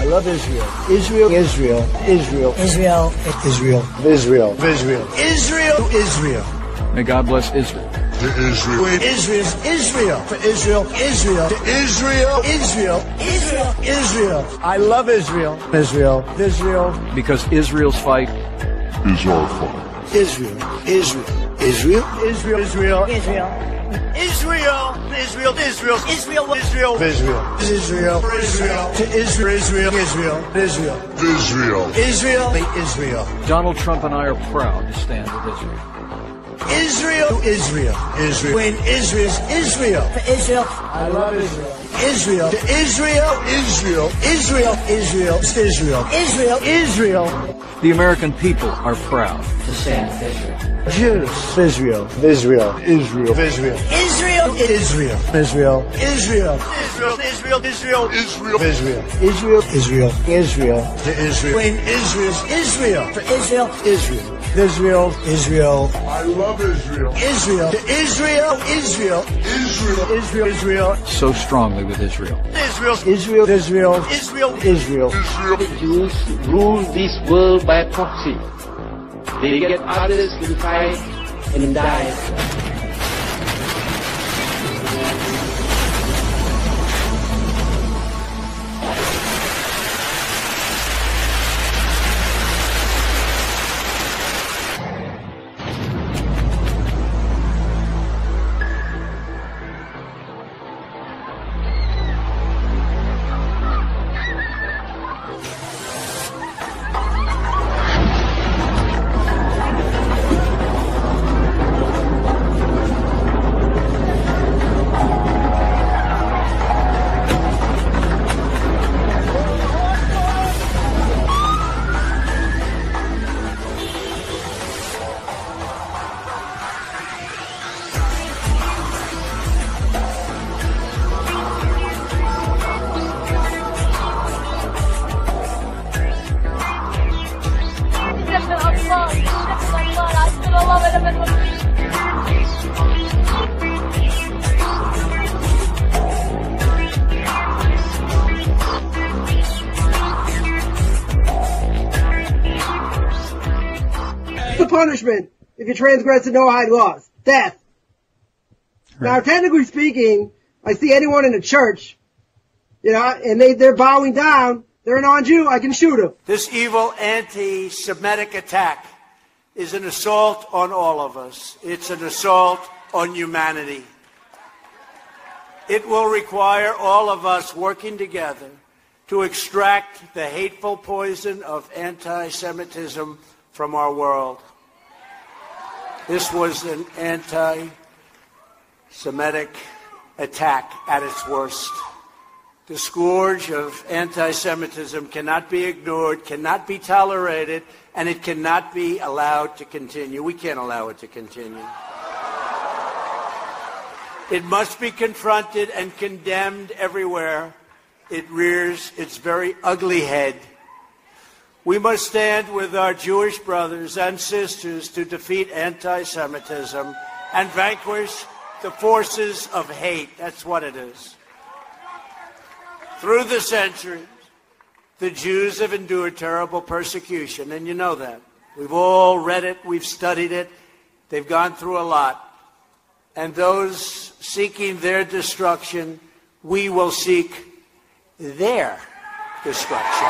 I love Israel. Israel, Israel, Israel, Israel, Israel, Israel, Israel, Israel, Israel. May God bless Israel. To Israel. Israel, Israel. For Israel, Israel. To Israel, Israel, Israel, Israel. I love Israel. Israel, Israel. Because Israel's fight is our fight. Israel, Israel, Israel, Israel, Israel, Israel. Israel, Israel, Israel, Israel, Israel, Israel, Israel, Israel, to Israel, Israel, Israel, Israel, Israel, Israel, Israel. Donald Trump and I are proud to stand with Israel. Israel, Israel, Israel. When Israel's Israel. For Israel. I love Israel. Israel. To Israel, Israel, Israel, Israel, Israel, Israel, Israel. The American people are proud to stand with Israel. Jews, Israel, Israel, Israel, Israel, Israel, Israel, Israel, Israel, Israel, Israel, Israel, Israel, Israel, Israel, Israel, to Israel. When Israel's Israel. For Israel, Israel. Israel, Israel. I love Israel. Israel. To Israel, Israel. Israel. Israel, Israel. so strongly with Israel. Israel, Israel, Israel, Israel, Israel. The Jews rule this world by proxy. They get others to fight and die. The punishment if you transgress the Noahide laws? Death. Right. Now, technically speaking, I see anyone in a church, and they're bowing down, they're a non-Jew, I can shoot them. This evil anti-Semitic attack is an assault on all of us. It's an assault on humanity. It will require all of us working together to extract the hateful poison of anti-Semitism from our world. This was an anti-Semitic attack at its worst. The scourge of anti-Semitism cannot be ignored, cannot be tolerated, and it cannot be allowed to continue. We can't allow it to continue. It must be confronted and condemned everywhere it rears its very ugly head. We must stand with our Jewish brothers and sisters to defeat anti-Semitism and vanquish the forces of hate. That's what it is. Through the centuries, the Jews have endured terrible persecution, and you know that. We've all read it, we've studied it. They've gone through a lot. And those seeking their destruction, we will seek their destruction.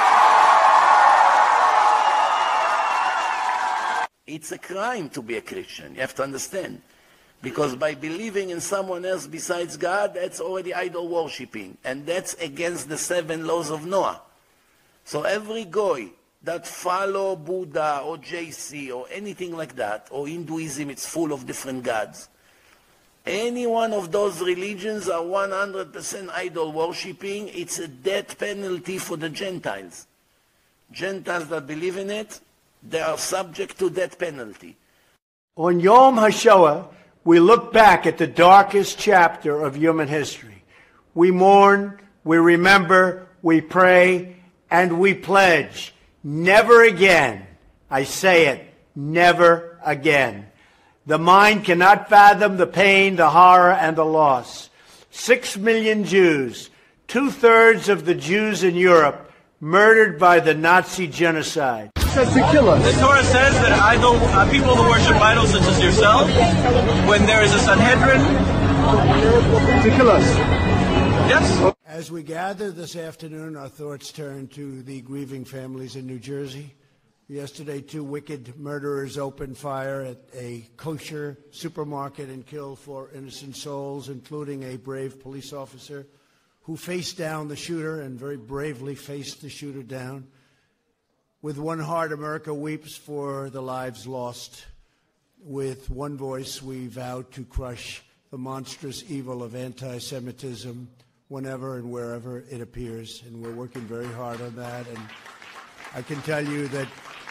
It's a crime to be a Christian, you have to understand. Because by believing in someone else besides God, that's already idol worshipping. And that's against the 7 laws of Noah. So every goy that follow Buddha or JC or anything like that, or Hinduism, it's full of different gods. Any one of those religions are 100% idol worshipping. It's a death penalty for the Gentiles. Gentiles that believe in it, they are subject to death penalty. On Yom HaShoah, we look back at the darkest chapter of human history. We mourn, we remember, we pray, and we pledge, never again, I say it, never again. The mind cannot fathom the pain, the horror, and the loss. 6 million Jews, 2/3 of the Jews in Europe, murdered by the Nazi genocide. The Torah says that people who worship idols such as yourself, when there is a Sanhedrin, to kill us. Yes. As we gather this afternoon, our thoughts turn to the grieving families in New Jersey. Yesterday, 2 wicked murderers opened fire at a kosher supermarket and killed 4 innocent souls, including a brave police officer who faced down the shooter and very bravely faced the shooter down. With one heart, America weeps for the lives lost. With one voice, we vow to crush the monstrous evil of anti-Semitism whenever and wherever it appears. And we're working very hard on that. And I can tell you that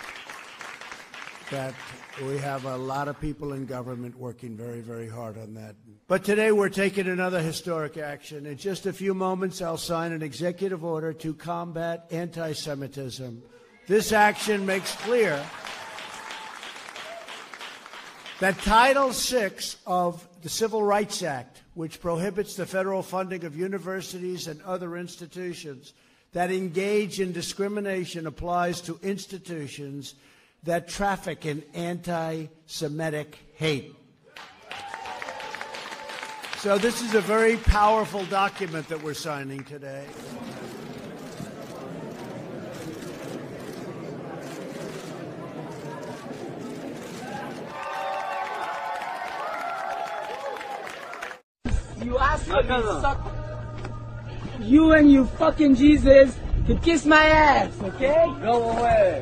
we have a lot of people in government working very, very hard on that. But today we're taking another historic action. In just a few moments, I'll sign an executive order to combat anti-Semitism. This action makes clear that Title VI of the Civil Rights Act, which prohibits the federal funding of universities and other institutions that engage in discrimination, applies to institutions that traffic in anti-Semitic hate. So this is a very powerful document that we're signing today. You ask me to suck. You and you fucking Jesus can kiss my ass, okay? Go away.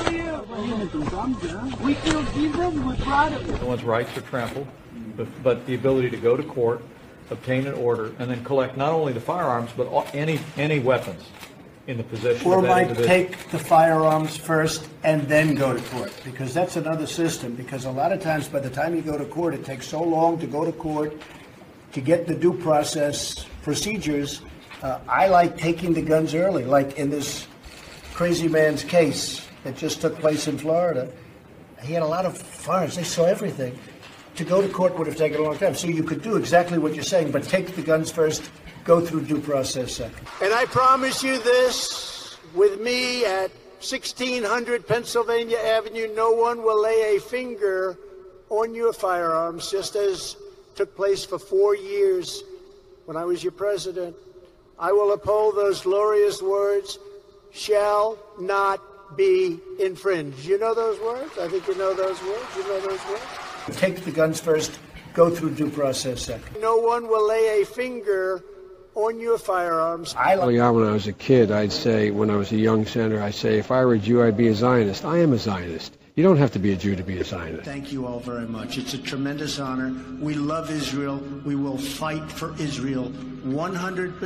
We kill Jesus, we're proud of it. No one's rights are trampled, but the ability to go to court, obtain an order, and then collect not only the firearms, but any weapons in the possession Or of that might individual. take the firearms first and then go to court, because that's another system. Because a lot of times by the time you go to court, it takes so long to go to court to get the due process procedures. I like taking the guns early, like in this crazy man's case that just took place in Florida. He had a lot of firearms. They saw everything. To go to court would have taken a long time. So you could do exactly what you're saying, but take the guns first, go through due process second. And I promise you this, with me at 1600 Pennsylvania Avenue, no one will lay a finger on your firearms, just as took place for 4 years when I was your president. I will uphold those glorious words, shall not be infringed. You know those words? I think you know those words. You know those words? Take the guns first, go through due process second. No one will lay a finger on your firearms. Early on when I was a kid, I'd say, when I was a young senator, I'd say, if I were a Jew, I'd be a Zionist. I am a Zionist. You don't have to be a Jew to be a Zionist. Thank you all very much. It's a tremendous honor. We love Israel. We will fight for Israel 100%,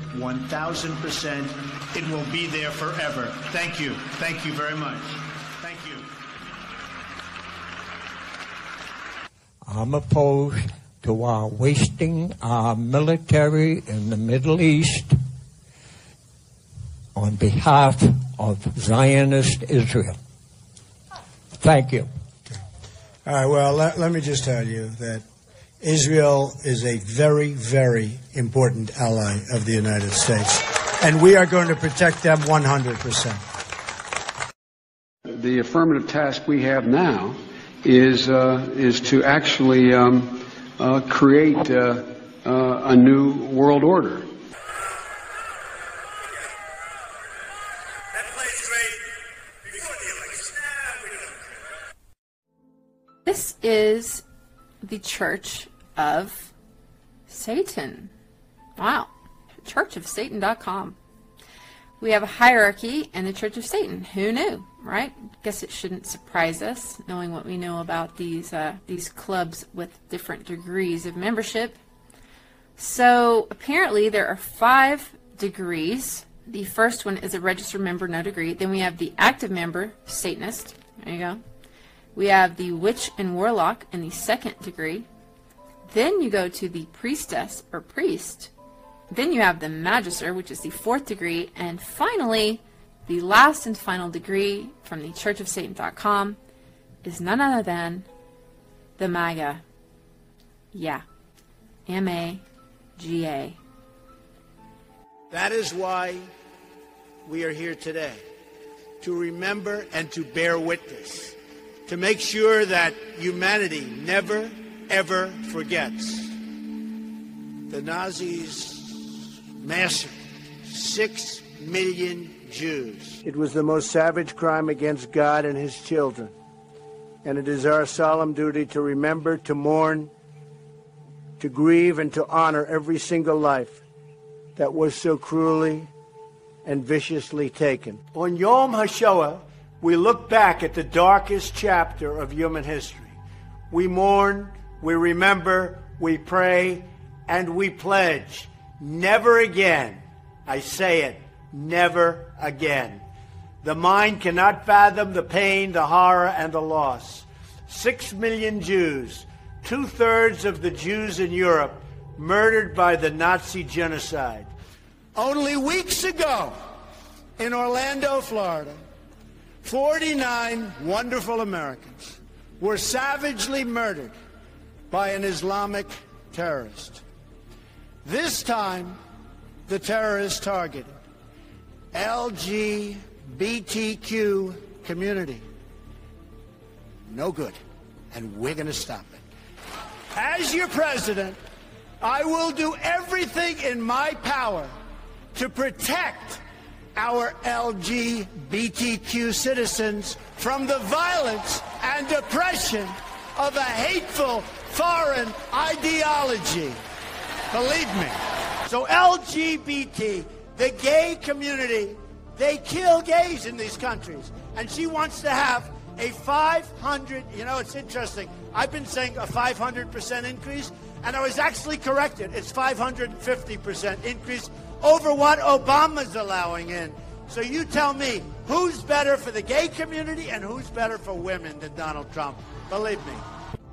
1,000%. It will be there forever. Thank you. Thank you very much. Thank you. I'm opposed to our wasting our military in the Middle East on behalf of Zionist Israel. Thank you. All right, well, let me just tell you that Israel is a very, very important ally of the United States, and we are going to protect them 100%. The affirmative task we have now is to actually create a new world order. This is the Church of Satan. Wow. Churchofsatan.com. We have a hierarchy in the Church of Satan. Who knew, right? Guess it shouldn't surprise us, knowing what we know about these clubs with different degrees of membership. So apparently there are 5 degrees. The first one is a registered member, no degree. Then we have the active member, Satanist. There you go. We have the witch and warlock in the 2nd degree. Then you go to the priestess or priest. Then you have the magister, which is the 4th degree. And finally, the last and final degree from the churchofsatan.com is none other than the MAGA. Yeah. M-A-G-A. That is why we are here today to remember and to bear witness, to make sure that humanity never, ever forgets. The Nazis massacred 6 million Jews. It was the most savage crime against God and his children. And it is our solemn duty to remember, to mourn, to grieve, and to honor every single life that was so cruelly and viciously taken. On Yom HaShoah, we look back at the darkest chapter of human history. We mourn, we remember, we pray, and we pledge never again, I say it, never again. The mind cannot fathom the pain, the horror, and the loss. 6 million Jews, 2/3 of the Jews in Europe, murdered by the Nazi genocide. Only weeks ago, in Orlando, Florida, 49 wonderful Americans were savagely murdered by an Islamic terrorist. This time, the terrorist targeted LGBTQ community. No good. And we're going to stop it. As your president, I will do everything in my power to protect our LGBTQ citizens from the violence and oppression of a hateful foreign ideology. Believe me. So LGBT, the gay community, they kill gays in these countries. And she wants to have a 500, it's interesting. I've been saying a 500% increase, and I was actually corrected. It's 550% increase over what Obama's allowing in. So you tell me, who's better for the gay community and who's better for women than Donald Trump? Believe me.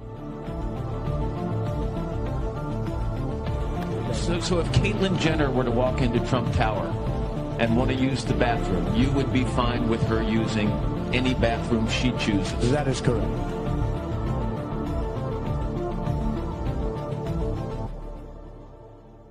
So if Caitlyn Jenner were to walk into Trump Tower and want to use the bathroom, you would be fine with her using any bathroom she chooses? That is correct.